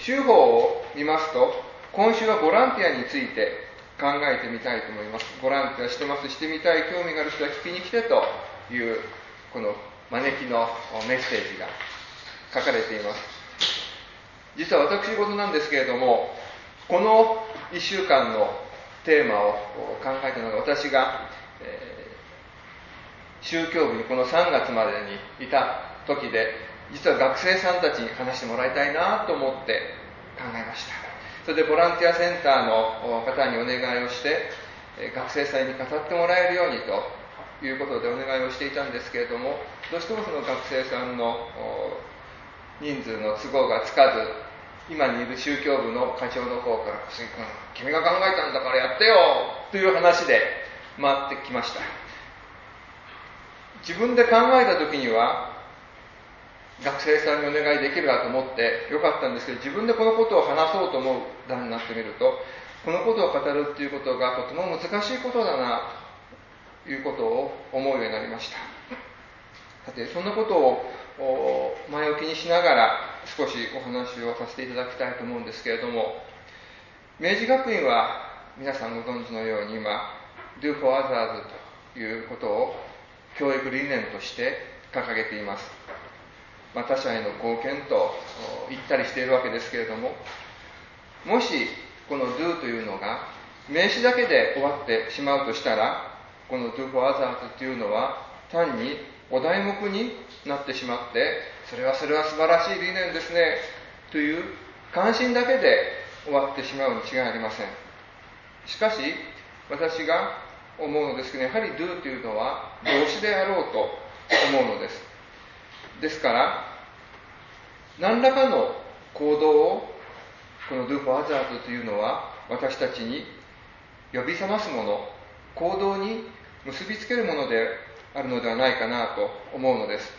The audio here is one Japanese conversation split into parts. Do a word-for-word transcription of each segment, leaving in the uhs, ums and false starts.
週報を見ますと、今週はボランティアについて考えてみたいと思います。ボランティアしてます、してみたい、興味がある人は聞きに来てというこの招きのメッセージが書かれています。実は私事なんですけれども、このいっしゅうかんのテーマを考えたのが、私が、えー、宗教部にこのさんがつまでにいた時で、実は学生さんたちに話してもらいたいなと思って考えました。それでボランティアセンターの方にお願いをして、学生さんに語ってもらえるようにということでお願いをしていたんですけれども、どうしてもその学生さんの人数の都合がつかず、今にいる宗教部の課長の方から、小杉君、君が考えたんだからやってよという話で回ってきました。自分で考えた時には、学生さんにお願いできるかと思ってよかったんですけど、自分でこのことを話そうと思う段になってみると、このことを語るっていうことがとても難しいことだなということを思うようになりました。さて、そんなことを前置きにしながら少しお話をさせていただきたいと思うんですけれども、明治学院は皆さんご存知のように今 Do for others ということを教育理念として掲げています。まあ、他者への貢献と言ったりしているわけですけれども、もしこの Do というのが名詞だけで終わってしまうとしたら、この Do for others というのは単にお題目になってしまって、それはそれは素晴らしい理念ですねという関心だけで終わってしまうに違いありません。しかし私が思うのですけど、やはり Do というのは動詞であろうと思うのです。ですから何らかの行動をこの Do for others というのは私たちに呼び覚ますもの、行動に結びつけるものであるのではないかなと思うのです。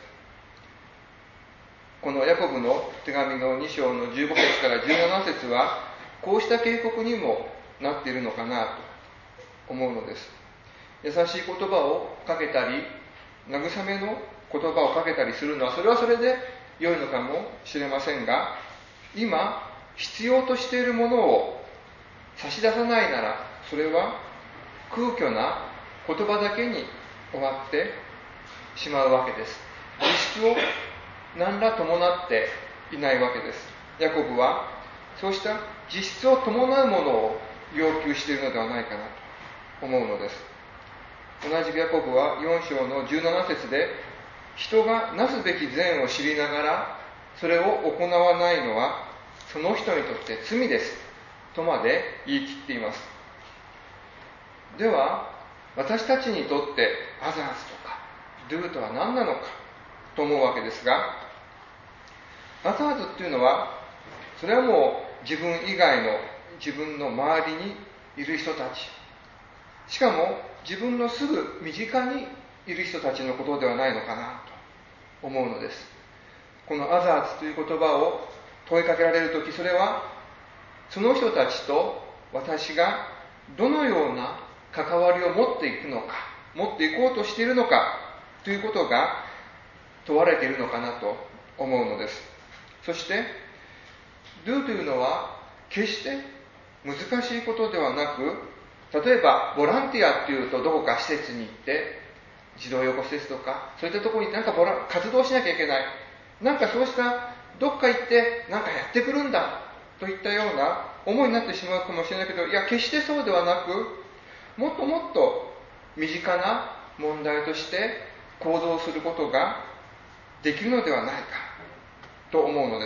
このヤコブの手紙のに章のじゅうご節からじゅうなな節はこうした警告にもなっているのかなと思うのです。優しい言葉をかけたり、慰めの言葉をかけたりするのはそれはそれで良いのかもしれませんが、今必要としているものを差し出さないなら、それは空虚な言葉だけに終わってしまうわけです。実質を何ら伴っていないわけです。ヤコブはそうした実質を伴うものを要求しているのではないかなと思うのです。同じくヤコブはよん章のじゅうなな節で、人がなすべき善を知りながらそれを行わないのはその人にとって罪ですとまで言い切っています。では私たちにとってアザーズとか Do とは何なのかと思うわけですが、アザーズっていうのはそれはもう自分以外の自分の周りにいる人たち、しかも自分のすぐ身近にいる人たちのことではないのかなと思うのです。このアザーズという言葉を問いかけられるとき、それはその人たちと私がどのような関わりを持っていくのか、持っていこうとしているのかということが問われているのかなと思うのです。そして Do というのは決して難しいことではなく、例えばボランティアっていうとどこか施設に行って児童養護施設とかそういったところになんかボラ活動しなきゃいけない、なんかそうしたどっか行ってなんかやってくるんだといったような思いになってしまうかもしれないけど、いや決してそうではなく、もっともっと身近な問題として行動することができるのではないかと思うのです。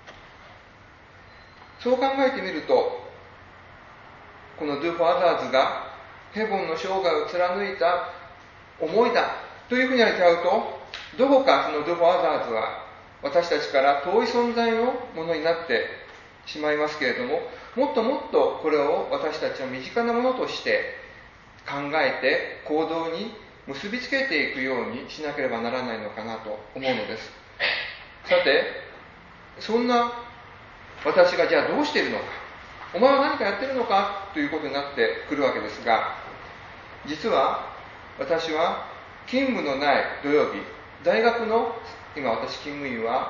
そう考えてみると、この Do for others がヘボンの生涯を貫いた思いだというふうに言われちゃうと、どこかその Do for others は私たちから遠い存在のものになってしまいますけれども、もっともっとこれを私たちの身近なものとして考えて行動に結びつけていくようにしなければならないのかなと思うのです。さて、そんな私がじゃあどうしているのか、お前は何かやってるのかということになってくるわけですが、実は私は勤務のない土曜日、大学の今私勤務員は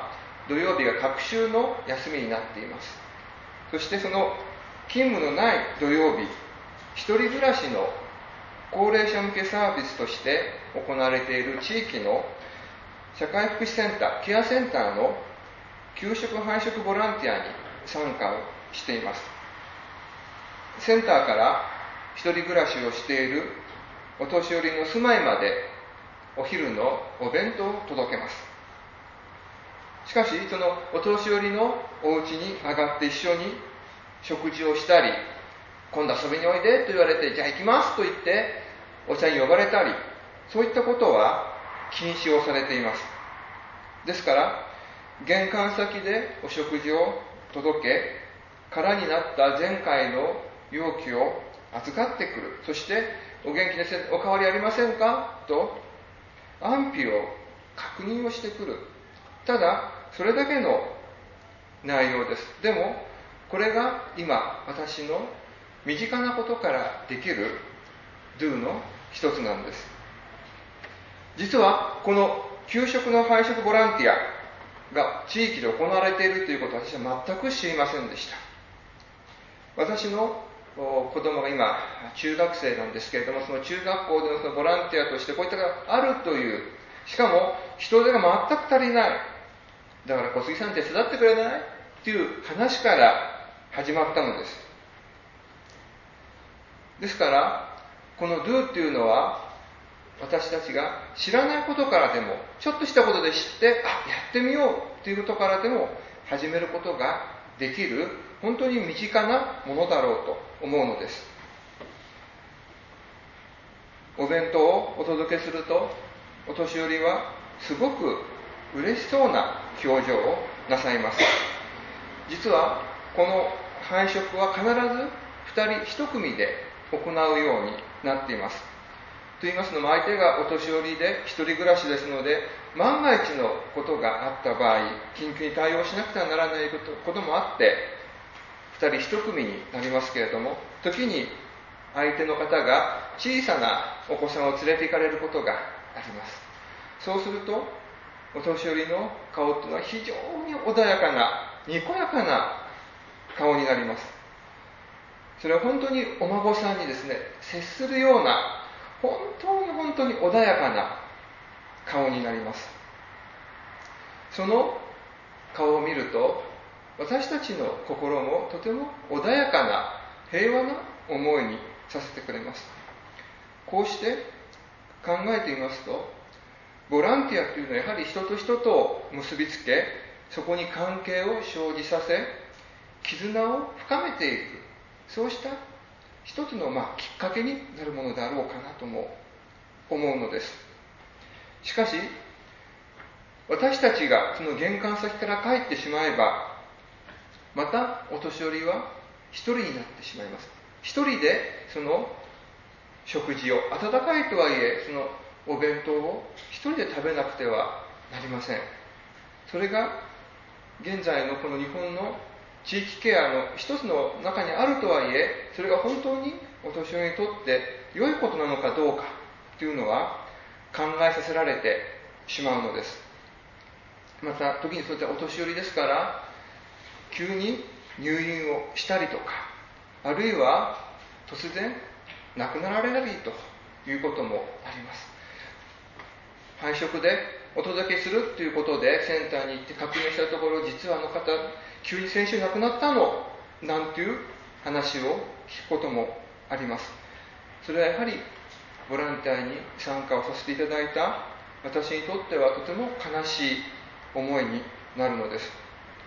土曜日が隔週の休みになっています。そしてその勤務のない土曜日、一人暮らしの高齢者向けサービスとして行われている地域の社会福祉センター、ケアセンターの給食配食ボランティアに参加をしています。センターから一人暮らしをしているお年寄りの住まいまでお昼のお弁当を届けます。しかし、そのお年寄りのお家に上がって一緒に食事をしたり、今度遊びにおいでと言われて、じゃあ行きますと言ってお茶に呼ばれたり、そういったことは禁止をされています。ですから、玄関先でお食事を届け、空になった前回の容器を預かってくる。そして、お元気ですね、お変わりありませんかと安否を確認をしてくる。ただ、それだけの内容です。でも、これが今、私の身近なことからできる Do の一つなんです。実は、この給食の配食ボランティアが地域で行われているということは私は全く知りませんでした。私の子供が今中学生なんですけれども、その中学校でのそのボランティアとしてこういったのがあるという、しかも人手が全く足りない、だから小杉さん手伝ってくれないっていう話から始まったのです。ですからこの Do っていうのは、私たちが知らないことからでも、ちょっとしたことで知って、あ、やってみようということからでも始めることができる、本当に身近なものだろうと思うのです。お弁当をお届けすると、お年寄りはすごく嬉しそうな表情をなさいます。実はこの配食は必ずふたりいち組で行うようになっています。と言いますのも、相手がお年寄りで一人暮らしですので、万が一のことがあった場合、緊急に対応しなくてはならないこともあって、ふたりいち組になりますけれども、時に相手の方が小さなお子さんを連れて行かれることがあります。そうすると、お年寄りの顔というのは非常に穏やかな、にこやかな顔になります。それは本当にお孫さんにですね、接するような、本当に本当に穏やかな顔になります。その顔を見ると、私たちの心もとても穏やかな平和な思いにさせてくれます。こうして考えてみますと、ボランティアというのはやはり人と人とを結びつけ、そこに関係を生じさせ、絆を深めていく、そうした一つのまあきっかけになるものであろうかなとも思うのです。しかし、私たちがその玄関先から帰ってしまえば、またお年寄りは一人になってしまいます。一人でその食事を、温かいとはいえそのお弁当を一人で食べなくてはなりません。それが現在のこの日本の地域ケアの一つの中にあるとはいえ、それが本当にお年寄りにとって良いことなのかどうかというのは考えさせられてしまうのです。また時にそういったお年寄りですから、急に入院をしたりとか、あるいは突然亡くなられたりということもあります。配食でお届けするということでセンターに行って確認したところ、実はあの方急に先週亡くなったのなんていう話を聞くこともあります。それはやはりボランティアに参加をさせていただいた私にとってはとても悲しい思いになるのです。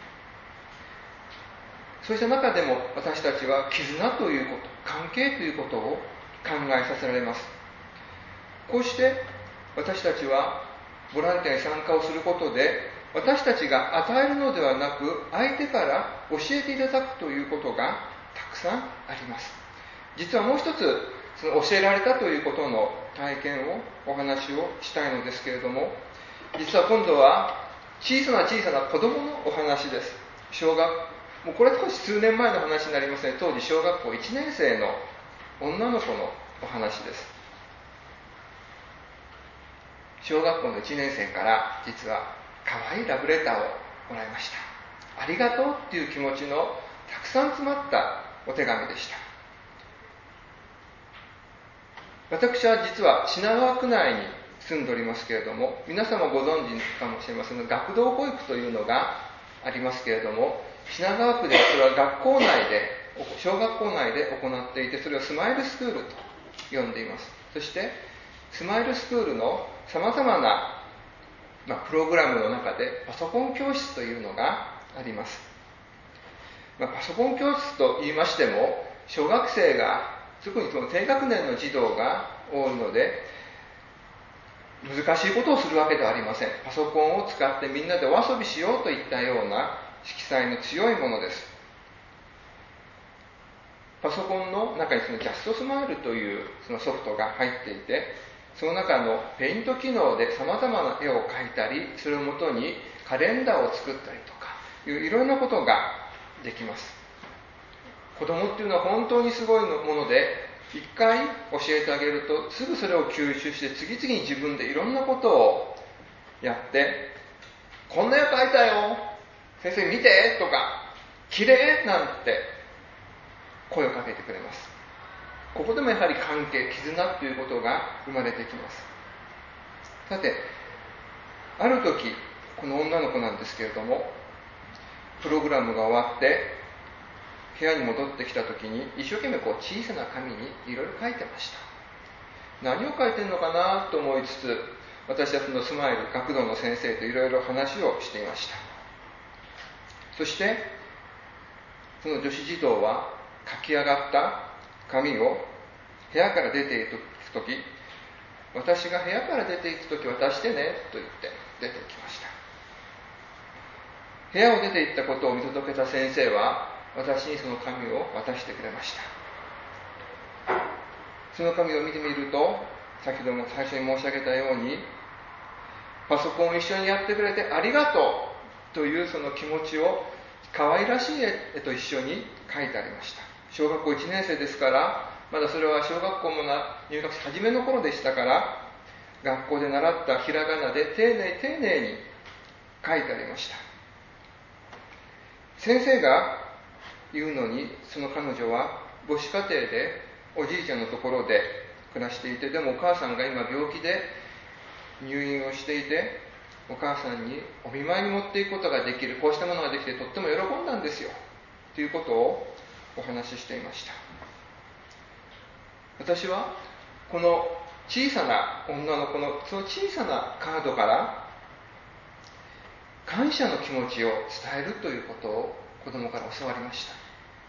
そうした中でも私たちは絆ということ、関係ということを考えさせられます。こうして私たちはボランティアに参加をすることで、私たちが与えるのではなく、相手から教えていただくということがたくさんあります。実はもう一つ、その教えられたということの体験をお話をしたいのですけれども、実は今度は小さな小さな子供のお話です。小学もうこれ少し数年前の話になりますね。当時小学校いちねん生の女の子のお話です。小学校のいちねん生から実は可愛いラブレターをもらいました。ありがとうっていう気持ちのたくさん詰まったお手紙でした。私は実は品川区内に住んでおりますけれども、皆様ご存知かもしれませんが、学童保育というのがありますけれども、品川区でそれは学校内で、小学校内で行っていて、それをスマイルスクールと呼んでいます。そしてスマイルスクールのさまざまな、まあ、プログラムの中でパソコン教室というのがあります。まあ、パソコン教室と言いましても、小学生が特にその低学年の児童が多いので、難しいことをするわけではありません。パソコンを使ってみんなでお遊びしようといったような色彩の強いものです。パソコンの中にそのジャストスマイルというそのソフトが入っていて、その中のペイント機能で様々な絵を描いたり、それをもとにカレンダーを作ったりとかいういろんなことができます。子供っていうのは本当にすごいもので、一回教えてあげるとすぐそれを吸収して次々に自分でいろんなことをやって、こんな絵描いたよ、先生見てとか、綺麗なんて声をかけてくれます。ここでもやはり関係、絆ということが生まれてきます。さて、ある時、この女の子なんですけれども、プログラムが終わって部屋に戻ってきた時に一生懸命こう小さな紙にいろいろ書いてました。何を書いてるのかなと思いつつ、私はそのスマイル学童の先生といろいろ話をしていました。そしてその女子児童は書き上がった紙を部屋から出ていく時、私が部屋から出ていく時渡してねと言って出てきました。部屋を出て行ったことを見届けた先生は私にその紙を渡してくれました。その紙を見てみると、先ほども最初に申し上げたように、パソコンを一緒にやってくれてありがとうというその気持ちを可愛らしい絵と一緒に書いてありました。小学校いちねん生ですから、まだそれは小学校もな入学し始めの頃でしたから、学校で習ったひらがなで丁寧丁寧に書いてありました。先生が言うのに、その彼女は母子家庭でおじいちゃんのところで暮らしていて、でもお母さんが今病気で入院をしていて、お母さんにお見舞いに持っていくことができる、こうしたものができてとっても喜んだんですよということをお話ししていました。私はこの小さな女の子のその小さなカードから感謝の気持ちを伝えるということを子供から教わりました。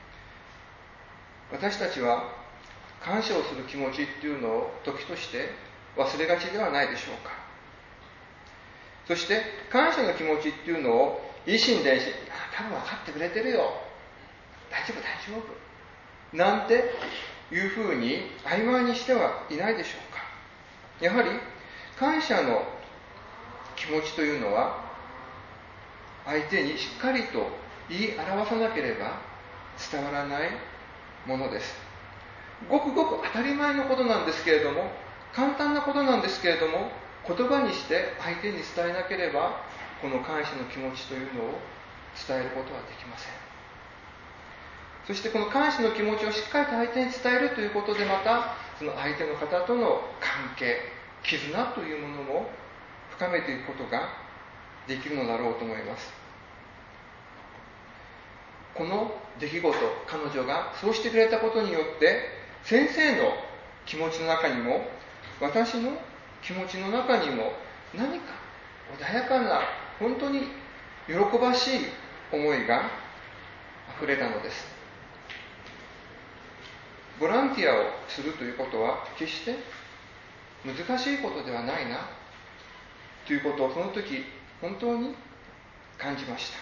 私たちは感謝をする気持ちっていうのを時として忘れがちではないでしょうか。そして感謝の気持ちっていうのを一心伝心、あ、多分分かってくれてるよ、大丈夫大丈夫なんていうふうに曖昧にしてはいないでしょうか。やはり感謝の気持ちというのは相手にしっかりと言い表さなければ伝わらないものです。ごくごく当たり前のことなんですけれども、簡単なことなんですけれども、言葉にして相手に伝えなければこの感謝の気持ちというのを伝えることはできません。そしてこの感謝の気持ちをしっかりと相手に伝えるということで、またその相手の方との関係、絆というものも深めていくことができるのだろうと思います。この出来事、彼女がそうしてくれたことによって、先生の気持ちの中にも私の気持ちの中にも何か穏やかな、本当に喜ばしい思いがあふれたのです。ボランティアをするということは決して難しいことではないなということをその時本当に感じました。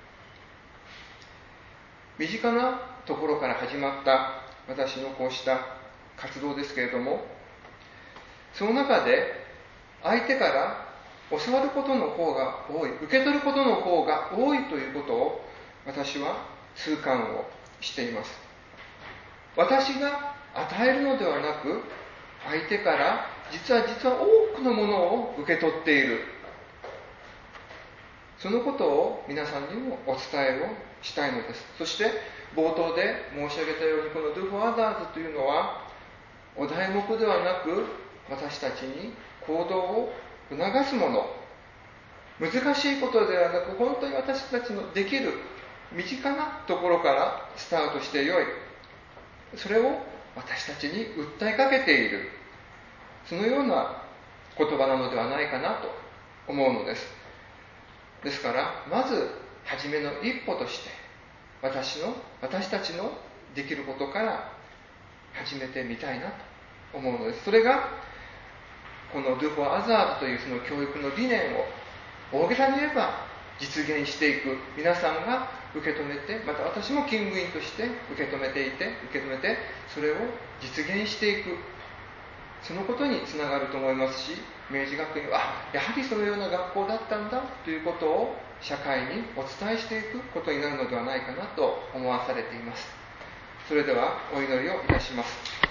身近なところから始まった私のこうした活動ですけれども、その中で相手から教わることの方が多い、受け取ることの方が多いということを私は痛感をしています。私が与えるのではなく、相手から実は実は多くのものを受け取っている。 そのことを皆さんにもお伝えをしたいのです。そして冒頭で申し上げたように、この Do for Others というのはお題目ではなく、私たちに行動を促すもの、難しいことではなく、本当に私たちのできる身近なところからスタートしてよい、それを私たちに訴えかけている、そのような言葉なのではないかなと思うのです。ですからまず初めの一歩として、私の私たちのできることから始めてみたいなと思うのです。それがこの Do for Others というその教育の理念を大げさに言えば実現していく、皆さんが受け止めて、また私も勤務員として受け止めていて受け止めてそれを実現していく、そのことにつながると思いますし、明治学院はやはりそのような学校だったんだということを社会にお伝えしていくことになるのではないかなと思わされています。それではお祈りをいたします。